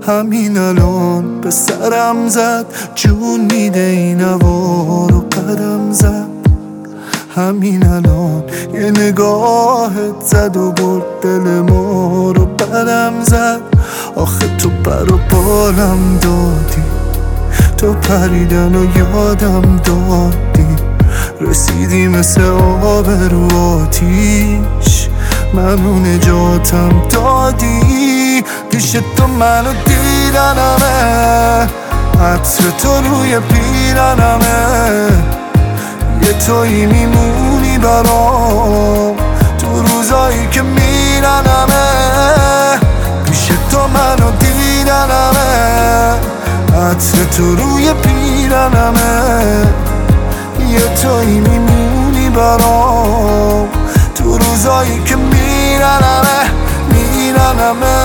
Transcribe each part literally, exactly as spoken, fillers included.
همین الان به سرم زد، جون میده این هوا رو قدم زد. همین الان یه نگاهت زد و برد دل ما رو بدم زد. آخه تو پر و بالم دادی، تو پریدن و یادم دادی، رسیدی مثل آب رو آتیش، منو نجاتم دادی. پیش تو منو دیدنمه، عطر تو روی پیرنمه، یه تویی میمونی برام تو روزایی که میرنمه. پیش تو منو دیدنمه، عطر تو روی پیرنمه، یه تویی میمونی برام تو روزایی که میرنمه میرنمه.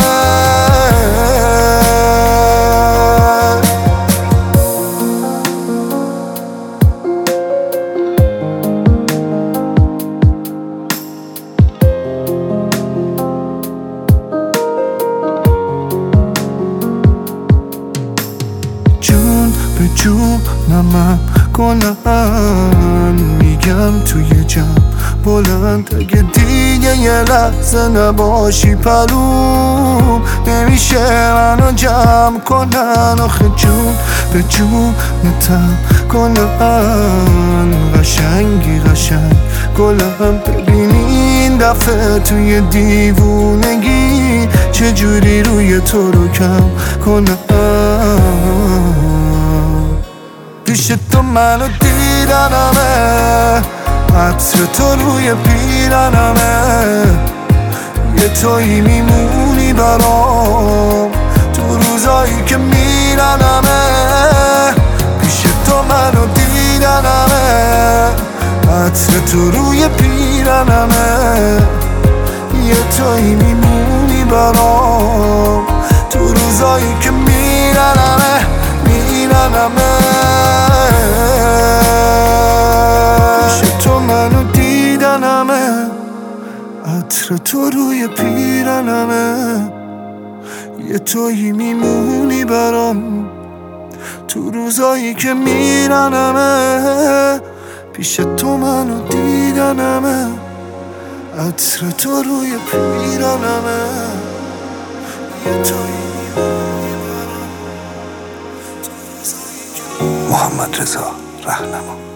جون به جونم کنن میگم توی جمع بلند، اگه دیگه یه لحظه نباشی پروم نمیشه منو جمع کنن. آخه جون به جونتم کنن قشنگی قشنگ گلم، ببینی این دفعه توی دیوونگی چجوری روی تو رو کم کنم. پیش تو منو دیدنمه، عطر تو روی پیرنمه، یه تویی میمونی برام تو روزایی که میرنمه. پیش تو منو دیدنمه، عطر تو روی پیرنمه، یه تویی میمونی برام تو روزایی که میرنمه میرنمه. پیش تو منو دیدنمه، عطر تو روی پیرنمه، یه تویی میمونی برام تو روزایی که میرنمه. پیش تو منو دیدنمه، عطر تو روی پیرنمه، یه تویی میمونی برام تو روزایی که. محمد رضا رهنما.